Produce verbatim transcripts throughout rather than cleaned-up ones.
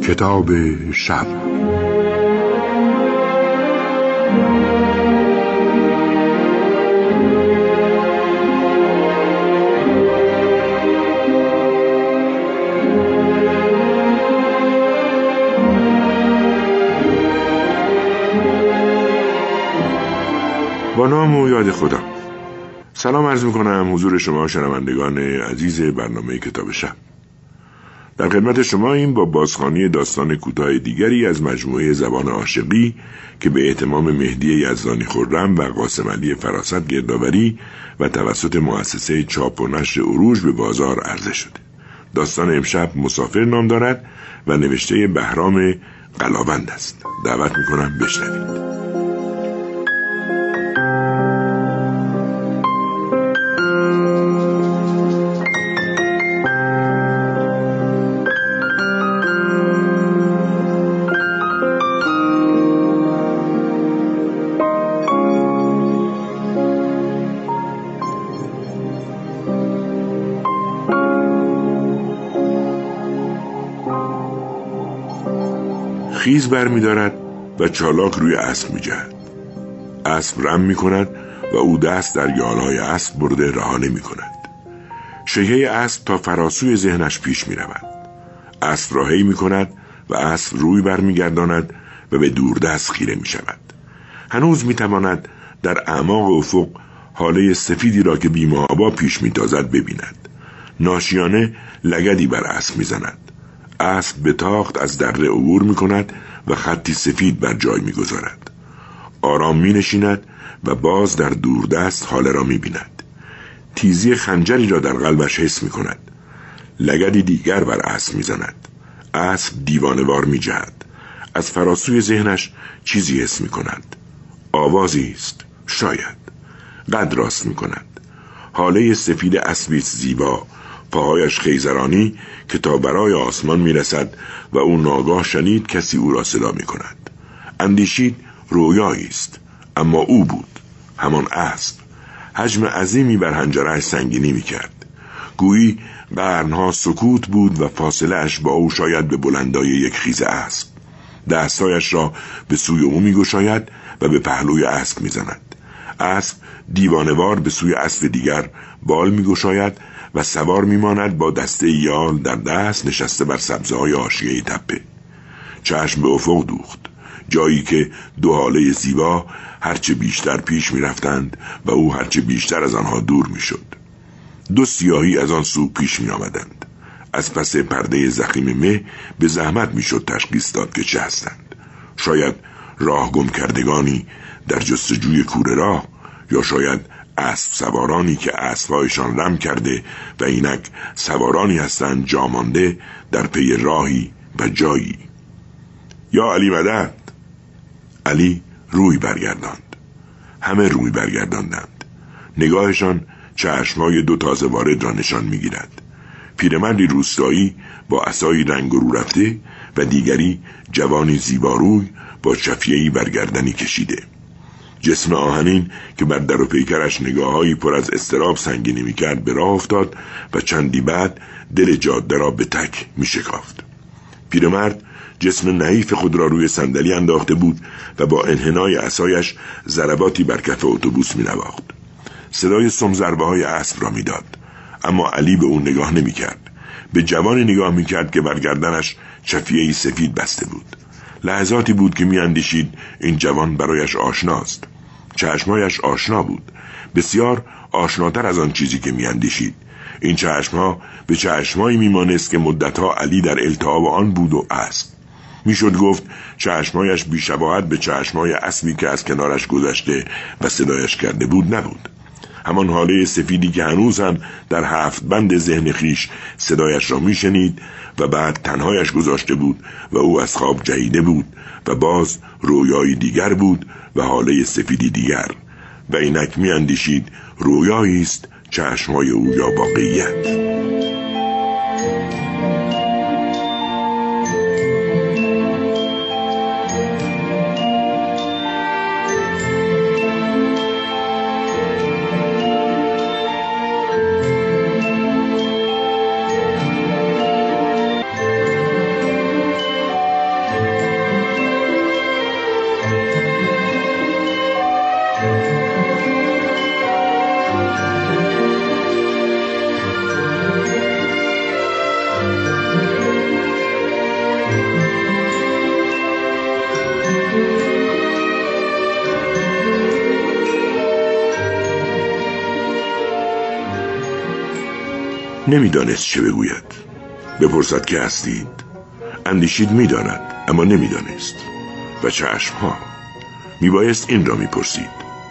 کتاب شب. با نام و یاد خدا. سلام عرض میکنم حضور شما شنوندگان عزیز برنامه کتاب شب. در خدمت شما این با بازخوانی داستان کوتاه دیگری از مجموعه زبان عاشقی که به اهتمام مهدی یزدانی خرم و قاسم علی فراست گردآوری و توسط مؤسسه چاپ و نشر عروج به بازار عرضه شده. داستان امشب مسافر نام دارد و نوشته بهرام قلاوند است. دعوت میکنم بشنوید. خیز بر می دارد و چالاک روی اسب می جهد. اسب رم می کند و او دست در یالهای اسب برده رها نمی کند. شیهه اسب تا فراسوی ذهنش پیش می رود. اسب راهی می کند و اسب روی بر می گرداند و به دوردست خیره می شود. هنوز می تواند در اعماق افق حاله سفیدی را که بی‌محابا پیش می تازد ببیند. ناشیانه لگدی بر اسب می زند. اسب به تاخت از دره عبور می کند و خطی سفید بر جای می گذارد. آرام می نشیند و باز در دوردست حاله را می بیند. تیزی خنجری را در قلبش حس می کند. لگدی دیگر بر اسب می زند. اسب دیوانوار می جهد. از فراسوی ذهنش چیزی حس می کند. آوازی است. شاید. قد راست می کند. حاله سفید اسبی زیبا، پاهایش خیزرانی که تا برای آسمان می رسد و او ناگاه شنید کسی او را صدا می کند. اندیشید رویایی است، اما او بود، همان اسب. حجم عظیمی بر حنجره‌اش سنگینی می کرد. گویی قرنها سکوت بود و فاصله اش با او شاید به بلندای یک خیز اسب. دستایش را به سوی او می گشاید و به پهلوی اسب می زند. اسب دیوانوار به سوی اسب دیگر بال می گشاید و سوار میماند با دسته یال در دست نشسته بر سبزه‌های حاشیه تپه. چشم به افق دوخت، جایی که دو حاله زیبا هرچه بیشتر پیش میرفتند و او هرچه بیشتر از آنها دور میشد. دو سیاهی از آن سو پیش می آمدند. از پس پرده ضخیم مه به زحمت میشد تشخیص داد که چه هستند. شاید راه گم کردگانی در جستجوی کوره راه، یا شاید اسب سوارانی که اسبهایشان رم کرده و اینک سوارانی هستند جامانده در پی راهی و جایی. یا علی مدد. علی روی برگرداند. همه روی برگرداندند. نگاهشان چشمهای دو تازه وارد را نشان میگیرد. پیرمردی روستایی با عصایی رنگ رو رفته و دیگری جوانی زیباروی با چفیه‌ای بر گردنی کشیده. جسم آهنین که بر در و پیکرش نگاهایی پر از اضطراب سنگینی میکرد به راه افتاد و چندی بعد دل جاده را به تک میشکافت. پیرمرد جسم نحیف خود را روی صندلی انداخته بود و با انحنای عصایش ضرباتی بر کف اتوبوس مینواخت. صدای سم ضربه های اسب را میداد، اما علی به اون نگاه نمیکرد. به جوانی نگاه میکرد که بر گردنش چفیه‌ای سفید بسته بود. لحظاتی بود که میاندیشید این جوان برایش آشناست. چشمهایش آشنا بود، بسیار آشناتر از آن چیزی که میاندیشید. این چشمها به چشمهایی میمانست که مدتها علی در التهاب آن بود و اسب. میشد گفت چشمهایش بیشباهت به چشمهای اسبی که از کنارش گذشته و صدایش کرده بود نبود. همان حاله سفیدی که هنوز هم در هفت بند ذهن خیش صدایش را میشنید و بعد تنهایش گذاشته بود و او از خواب جهیده بود و باز رویایی دیگر بود و حاله سفیدی دیگر و اینک می اندیشید رویایی است، چشمهای او یا واقعیت. نمیدانست چه بگوید. بپرسد که هستید؟ اندیشید میداند، اما نمیدانست. و چشمها میبایست این را میپرسید.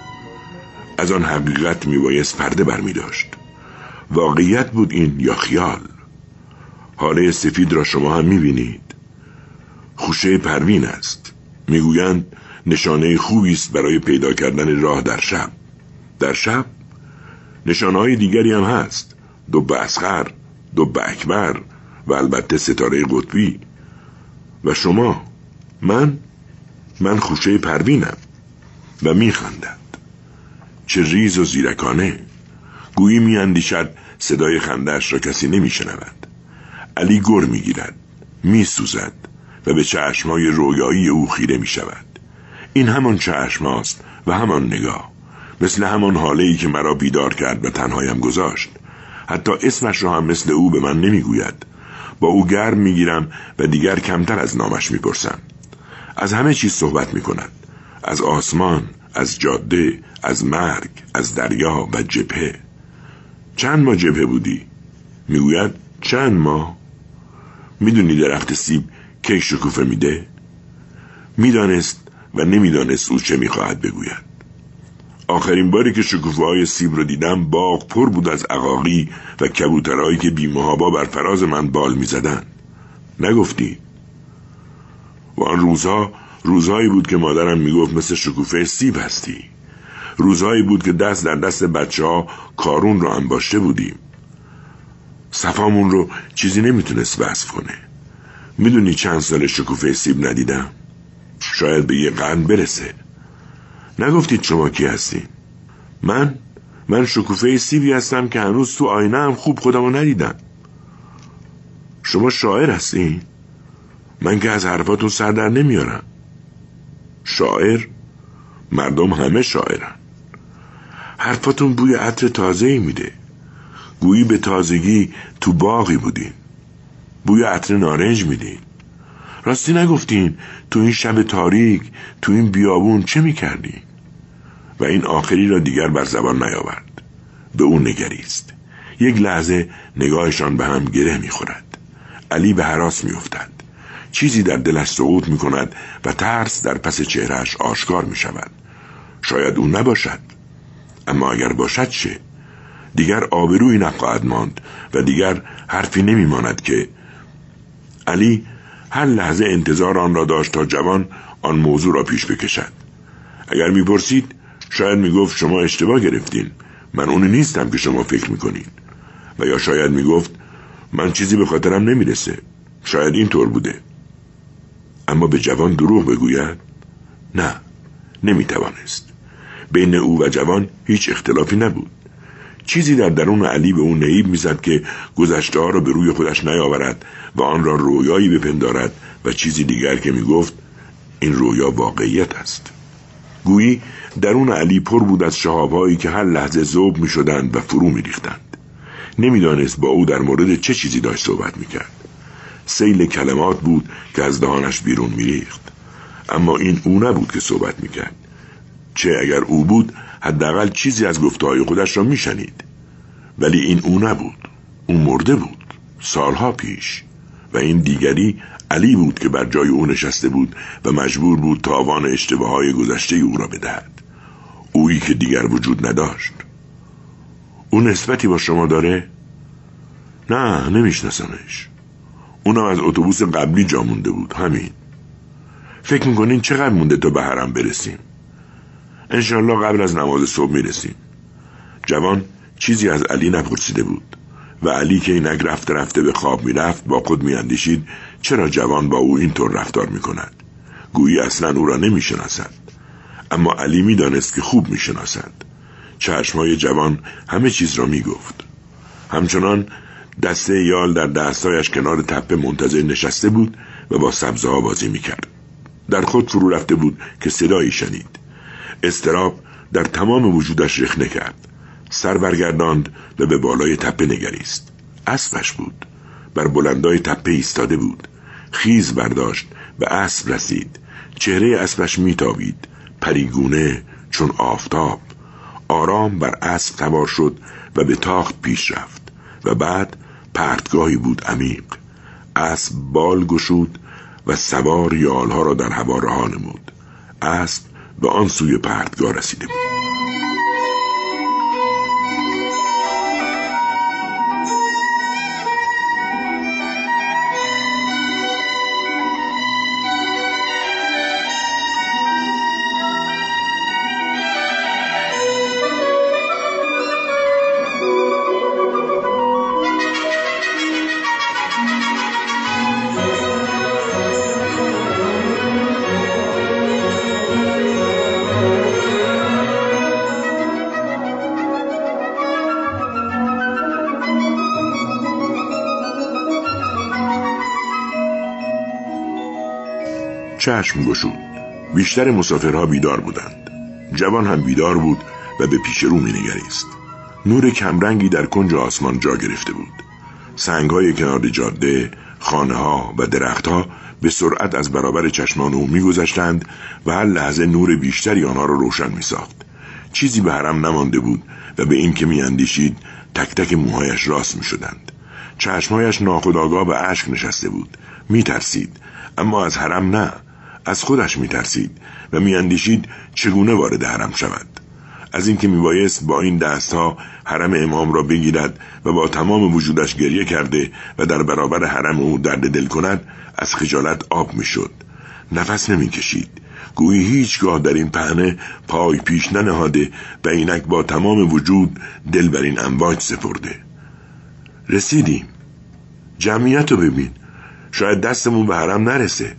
از آن حقیقت میبایست پرده برمی داشت. واقعیت بود این یا خیال؟ حاله سفید را شما هم میبینید. خوشه پروین است. میگویند نشانه خوبی است برای پیدا کردن راه در شب. در شب نشانه‌های دیگری هم هست. دب اصغر، دب اکبر و البته ستاره قطبی. و شما؟ من؟ من خوشه پروینم. و میخندد. چه ریز و زیرکانه. گویی میاندیشد صدای خنده‌اش را کسی نمیشنود. علی گر میگیرد، میسوزد و به چشمهای رویایی او خیره میشود. این همان چشم هاست و همان نگاه، مثل همان حاله‌ای که مرا بیدار کرد و تنهایم گذاشت. حتی اسمش را هم مثل او به من نمیگوید. با او گرم میگیرم و دیگر کمتر از نامش میپرسم. از همه چیز صحبت میکند. از آسمان، از جاده، از مرگ، از دریا و جبهه. چند ماه جبهه بودی؟ میگوید چند ماه. میدونی درخت سیب کی شکوفه میده؟ میدانست و نمیدانست او چه میخواهد بگوید. آخرین باری که شکوفه های سیب رو دیدم باغ پر بود از عقاقی و کبوترهایی که بی‌محابا بر فراز من بال میزدن. نگفتی؟ و آن روزها روزهایی بود که مادرم میگفت مثل شکوفه سیب هستی. روزهایی بود که دست در دست بچه ها کارون رو انباشته بودیم. صفامون رو چیزی نمیتونست وصف کنه. میدونی چند سال شکوفه سیب ندیدم؟ شاید به یه قرن برسه. نگفتید شما کی هستین؟ من من شکوفه سیبی هستم که هنوز تو آینه هم خوب خودمو ندیدم. شما شاعر هستین؟ من که از حرفاتون سر در نمیارم. شاعر؟ مردم همه شاعرن. حرفاتون بوی عطر تازه‌ای میده. گویی به تازگی تو باغی بودین. بوی عطر نارنج میدین. راستی نگفتین تو این شب تاریک، تو این بیابون چه میکردین؟ و این آخری را دیگر بر زبان نیاورد. به اون نگریست. یک لحظه نگاهشان به هم گره میخورد. علی به هراس میافتد. چیزی در دلش سقوط میکند و ترس در پس چهرهش آشکار میشود. شاید اون نباشد. اما اگر باشد چه؟ دیگر آبرویی نخواهد ماند و دیگر حرفی نمیماند که علی هر لحظه انتظار آن را داشت تا جوان آن موضوع را پیش بکشد. اگر میپرسید شاید میگفت شما اشتباه گرفتین، من اونی نیستم که شما فکر میکنین. و یا شاید میگفت من چیزی به خاطرم نمیرسه. شاید این طور بوده. اما به جوان دروغ بگوید؟ نه، نمیتوانست. بین او و جوان هیچ اختلافی نبود. چیزی در درون علی به اون نهیب میزد که گذشته ها را به روی خودش نیاورد و آن را رویایی بپندارد و چیزی دیگر که میگفت این رویا واقعیت است. گویی درون علی پر بود از شهاب‌هایی که هر لحظه ذوب میشدند و فرو میریختند. نمیدانست با او در مورد چه چیزی داشت صحبت میکرد. سیل کلمات بود که از دهانش بیرون میریخت. اما این او نبود که صحبت میکرد. چه اگر او بود حداقل چیزی از گفته‌های خودش را میشنید. ولی این او نبود. او مرده بود سالها پیش. و این دیگری علی بود که بر جای او نشسته بود و مجبور بود تاوان اشتباههای گذشته او را بدهد. اویی که دیگر وجود نداشت. او نسبتی با شما داره؟ نه، نمیشناسمش. اونم از اتوبوس قبلی جا مونده بود. همین. فکر میکنین چقدر مونده تا به حرم برسیم؟ انشالله قبل از نماز صبح میرسیم. جوان چیزی از علی نپرسیده بود و علی که اینک رفته رفته به خواب میرفت با خود میاندیشید چرا جوان با او اینطور رفتار میکند. گویی اصلا او را نمیشناسد. اما علی میدانست که خوب میشناسد. چشمهای جوان همه چیز را میگفت. همچنان دسته یال در دستایش کنار تپه منتظر نشسته بود و با سبزه ها بازی میکرد. در خود فرو رفته بود که صدایی شنید. اضطراب در تمام وجودش رخنه کرد. سر برگرداند و به بالای تپه نگریست. اسبش بود. بر بلندای تپه ایستاده بود. خیز برداشت به اسب رسید. چهره اسبش میتابید. پریگونه چون آفتاب. آرام بر اسب سوار شد و به تاخت پیش رفت و بعد پرتگاهی بود عمیق. اسب بال گشود و سوار یالها را در هوا رها نمود. اسب به آن سوی پرتگاه رسیده بود. چشم گشود. بیشتر مسافرها بیدار بودند. جوان هم بیدار بود و به پیش رو می نگریست. نور کمرنگی در کنج آسمان جا گرفته بود. سنگ‌های کنار جاده، خانه‌ها و درخت‌ها به سرعت از برابر چشمان او می‌گذشتند و هر لحظه نور بیشتری آنها را روشن می‌ساخت. چیزی به حرم نمانده بود و به این که می‌اندیشید تک تک موهایش راست می‌شدند. چشمهایش ناخودآگاه به اشک نشسته بود. می‌ترسید، اما از حرم نه، از خودش می‌ترسید و می‌اندیشید چگونه وارد حرم شود. از اینکه میبایست با این دستها حرم امام را بگیرد و با تمام وجودش گریه کرده و در برابر حرم او درد دل کند، از خجالت آب میشد. نفس نمیکشید. گویی هیچگاه در این پهنه پای پیش ننهاده و اینک با تمام وجود دل بر این امواج سپرده. رسیدیم. جمعیت رو ببین. شاید دستمون به حرم نرسه.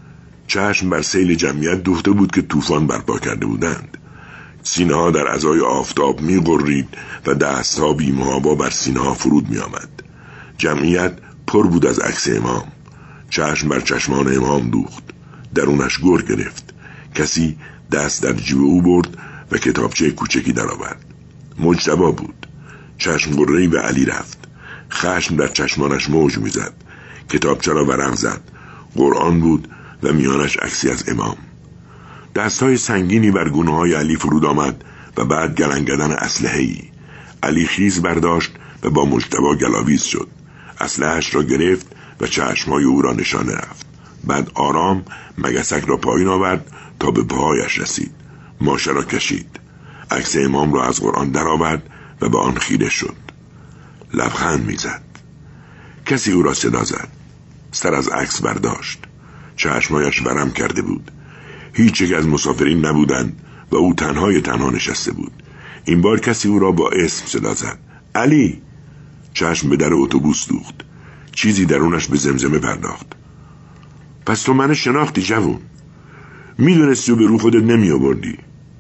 چشم بر سیل جمعیت دوخته بود که طوفان برپا کرده بودند. سینه ها در عزای آفتاب می غرید و دست ها بی محابا بر سینه ها فرود می آمد. جمعیت پر بود از عکس امام. چشم بر چشمان امام دوخت. درونش گر گرفت. کسی دست در جیب او برد و کتابچه کوچکی در آورد. مجتبی بود. چشم غره‌ای به علی رفت. خشم در چشمانش موج می زد. کتابچه را ورق زد. قرآن بود و میانش عکسی از امام. دستهای سنگینی بر گونه‌های علی فرود آمد و بعد گلنگدن اسلحه‌ای. علی خیز برداشت و با مجتبی گلاویز شد. اسلحه‌اش را گرفت و چشمهای او را نشانه رفت. بعد آرام مگسک را پایین آورد تا به پاهایش رسید. ماشه را کشید. عکس امام را از قرآن درآورد و به آن خیره شد. لبخند می‌زد. کسی او را صدا زد. سر از عکس برداشت. چشمهایش ورم کرده بود. هیچ یک از مسافرین نبودند و او تنهای تنها نشسته بود. این بار کسی او را با اسم صدا زد. علی! چشم به در اتوبوس دوخت. چیزی درونش به زمزمه پرداخت. پس تو من شناختی جوون. میدونستی و به رو خودت نمی آوردی.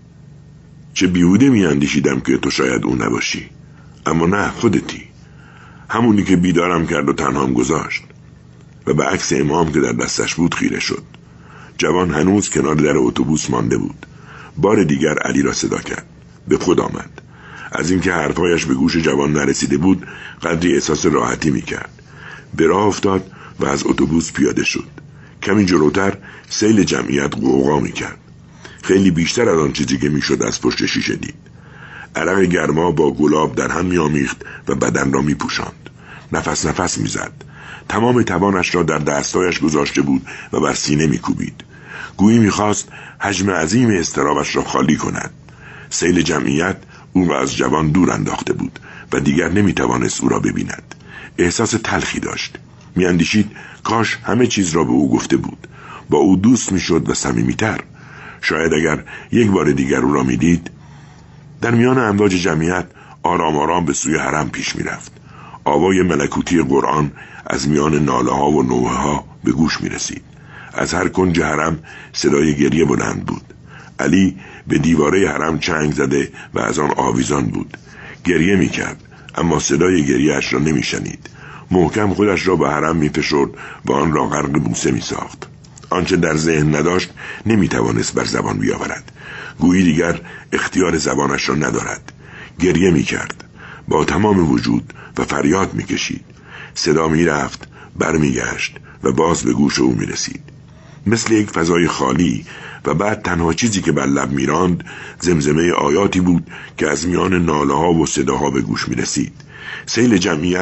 چه بیهوده می اندیشیدم که تو شاید اون نباشی. اما نه، خودتی. همونی که بیدارم کرد و تنهام گذاشت. و به عکس امام که در دستش بود خیره شد. جوان هنوز کنار در اتوبوس مانده بود. بار دیگر علی را صدا کرد. به خود آمد. از اینکه حرفایش به گوش جوان نرسیده بود قدری احساس راحتی میکرد. به راه افتاد و از اتوبوس پیاده شد. کمی جلوتر سیل جمعیت غوغا میکرد. خیلی بیشتر از آن چیزی که میشد از پشت شیشه دید. عرق گرما با گلاب در هم میآمیخت و بدن را میپوشاند. نفس نفس میزد. تمام توانش را در دستایش گذاشته بود و بر سینه میکوبید. گویی میخواست حجم عظیم اضطرابش را خالی کند. سیل جمعیت او را از جوان دور انداخته بود و دیگر نمیتوانست او را ببیند. احساس تلخی داشت. میاندیشید کاش همه چیز را به او گفته بود. با او دوست میشد و صمیمیتر. شاید اگر یک بار دیگر او را میدید. در میان امواج جمعیت آرام آرام به سوی حرم پیش میرفت. آوای ملکوتی قرآن از میان ناله ها و نوحه ها به گوش می رسید. از هر کنج حرم صدای گریه بلند بود. علی به دیواره حرم چنگ زده و از آن آویزان بود. گریه می کرد اما صدای گریه‌اش را نمی شنید. محکم خودش را به حرم می فشرد و آن را غرق بوسه می ساخت. آنچه در ذهن نداشت نمی توانست بر زبان بیاورد. گویی دیگر اختیار زبانش را ندارد. گریه می کرد با تمام وجود و فریاد می کشید. صدا می رفت، بر می گشت و باز به گوش او می رسید. مثل یک فضای خالی و بعد تنها چیزی که بر لب می راند زمزمه آیاتی بود که از میان ناله ها و صداها به گوش می رسید. سیل جمعیت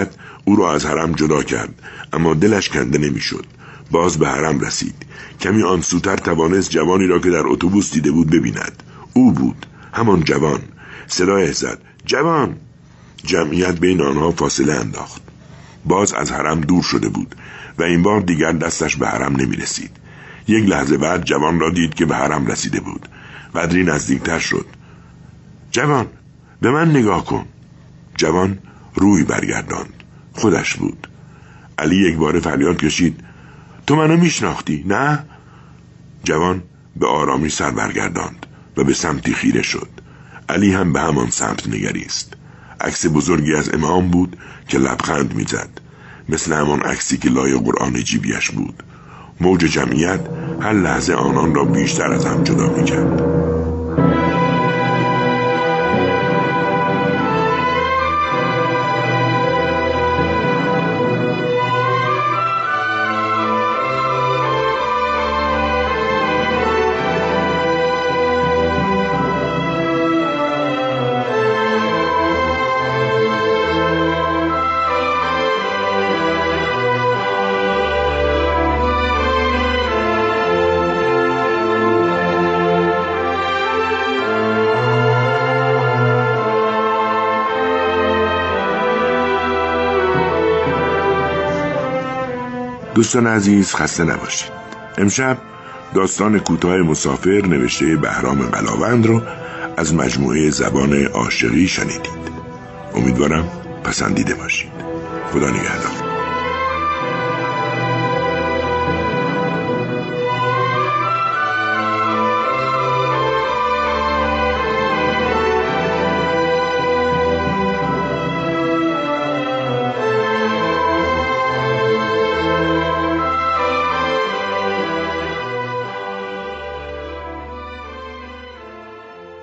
او را از حرم جدا کرد، اما دلش کنده نمیشد. باز به حرم رسید. کمی آن سوتر توانست جوانی را که در اتوبوس دیده بود ببیند. او بود، همان جوان. صدایش زد: جوان! جمعیت بین آنها فاصله انداخت. باز از حرم دور شده بود و این بار دیگر دستش به حرم نمی رسید. یک لحظه بعد جوان را دید که به حرم رسیده بود. قدری نزدیکتر شد. جوان، به من نگاه کن. جوان روی برگرداند. خودش بود. علی یک بار فریاد کشید: تو منو میشناختی، نه؟ جوان به آرامی سر برگرداند و به سمتی خیره شد. علی هم به همان سمت نگریست. عکس بزرگی از امام بود که لبخند میزد، مثل همان عکسی که لای قرآن جیبیش بود. موج جمعیت هر لحظه آنان را بیشتر از هم جدا میکرد. دوستان عزیز، خسته نباشید. امشب داستان کوتاه مسافر نوشته بهرام قلاوند رو از مجموعه زبان عاشقی شنیدید. امیدوارم پسندیده باشید. خدا نگهدار.